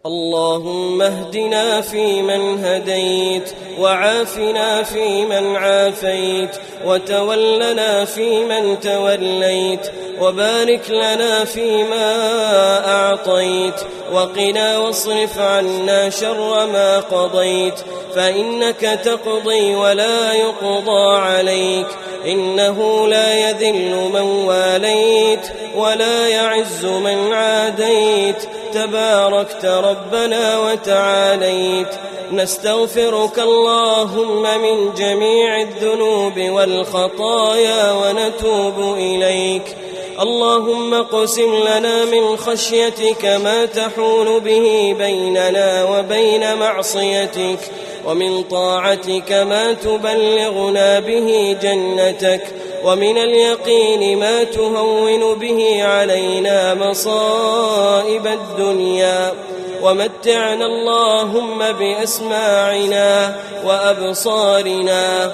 اللهم اهدنا فيمن هديت، وعافنا فيمن عافيت، وتولنا فيمن توليت، وبارك لنا فيما أعطيت، وقنا واصرف عنا شر ما قضيت، فإنك تقضي ولا يقضى عليك، إنه لا يذل من واليت ولا يعز من عاديت، تباركت ربنا وتعاليت. نستغفرك اللهم من جميع الذنوب والخطايا ونتوب إليك. اللهم اقسم لنا من خشيتك ما تحول به بيننا وبين معصيتك، ومن طاعتك ما تبلغنا به جنتك، ومن اليقين ما تهون به علينا مصائب الدنيا، ومتعنا اللهم بأسماعنا وأبصارنا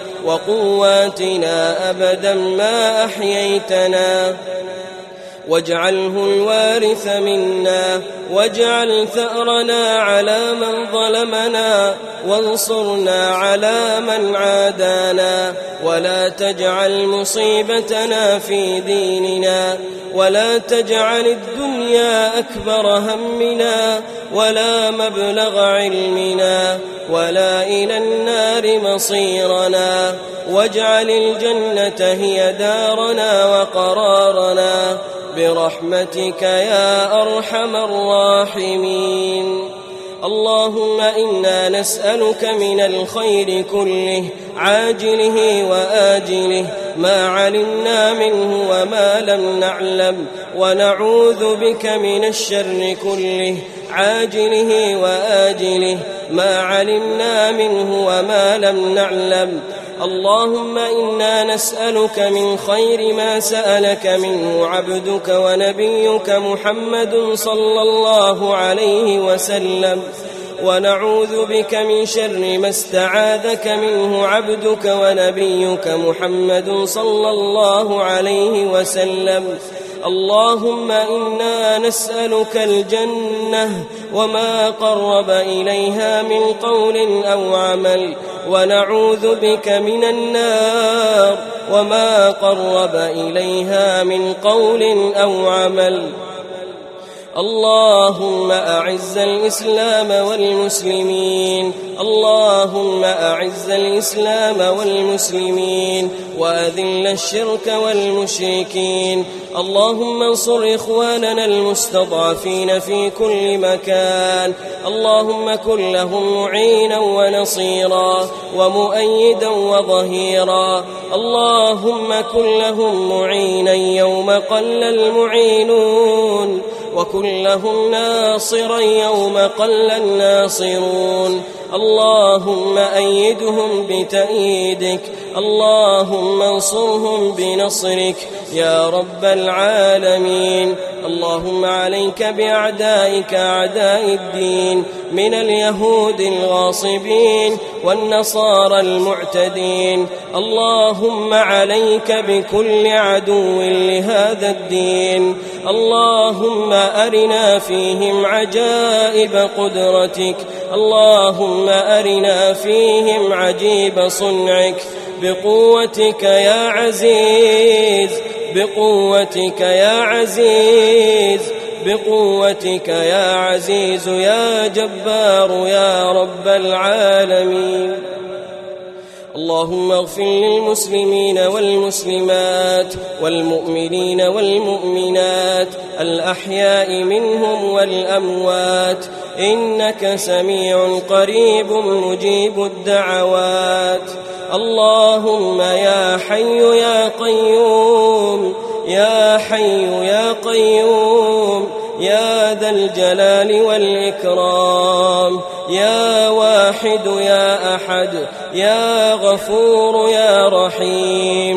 وقواتنا أبدا ما أحييتنا، واجعله الوارث منا، واجعل ثأرنا على من ظلمنا، وانصرنا على من عادانا، ولا تجعل مصيبتنا في ديننا، ولا تجعل الدنيا أكبر همنا ولا مبلغ علمنا ولا إلى النار مصيرنا، واجعل الجنة هي دارنا وقرارنا برحمتك يا أرحم الراحمين. اللهم إنا نسألك من الخير كله عاجله وآجله ما علمنا منه وما لم نعلم، ونعوذ بك من الشر كله عاجله وآجله ما علمنا منه وما لم نعلم. اللهم إنا نسألك من خير ما سألك منه عبدك ونبيك محمد صلى الله عليه وسلم، ونعوذ بك من شر ما استعاذك منه عبدك ونبيك محمد صلى الله عليه وسلم. اللهم إنا نسألك الجنة وما قرب إليها من قول أو عمل، ونعوذ بك من النار وما قرب إليها من قول أو عمل. اللهم أعز الإسلام والمسلمين، اللهم أعز الإسلام والمسلمين، وأذل الشرك والمشركين. اللهم انصر إخواننا المستضعفين في كل مكان، اللهم كن لهم معينا ونصيرا ومؤيدا وظهيرا، اللهم كن لهم معينا يوم قل المعينون، وكن لهم ناصرا يوم قل الناصرون. اللهم أيدهم بتأييدك، اللهم انصرهم بنصرك يا رب العالمين. اللهم عليك بأعدائك أعداء الدين من اليهود الغاصبين والنصارى المعتدين. اللهم عليك بكل عدو لهذا الدين. اللهم أرنا فيهم عجائب قدرتك، اللهم أرنا فيهم عجيب صنعك بقوتك يا عزيز، بقوتك يا عزيز، بقوتك يا عزيز يا جبار يا رب العالمين. اللهم اغفر للمسلمين والمسلمات والمؤمنين والمؤمنات الأحياء منهم والأموات، إنك سميع قريب مجيب الدعوات. اللهم يا حي يا قيوم، يا حي يا قيوم، يا ذا الجلال والإكرام، يا واحد يا أحد، يا غفور يا رحيم.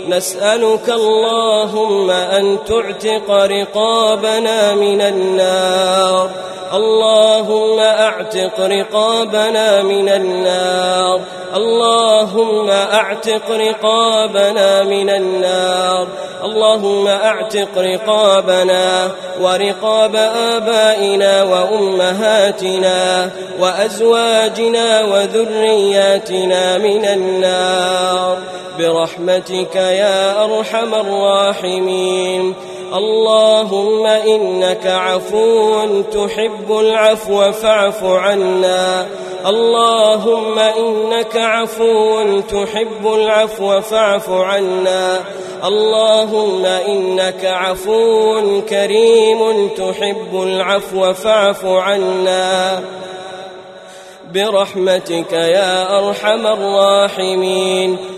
نسألك اللهم أن تعتق رقابنا من النار. اللهم أعتق رقابنا من النار. اللهم أعتق رقابنا من النار. اللهم أعتق رقابنا ورقاب آبائنا وأمهاتنا وأزواجنا وذرياتنا من النار برحمتك يا أرحم الراحمين. اللهم إنك عفو تحب العفو فاعف عنا. اللهم إنك عفو تحب العفو فاعف عنا. اللهم إنك عفو كريم تحب العفو فاعف عنا برحمتك يا أرحم الراحمين.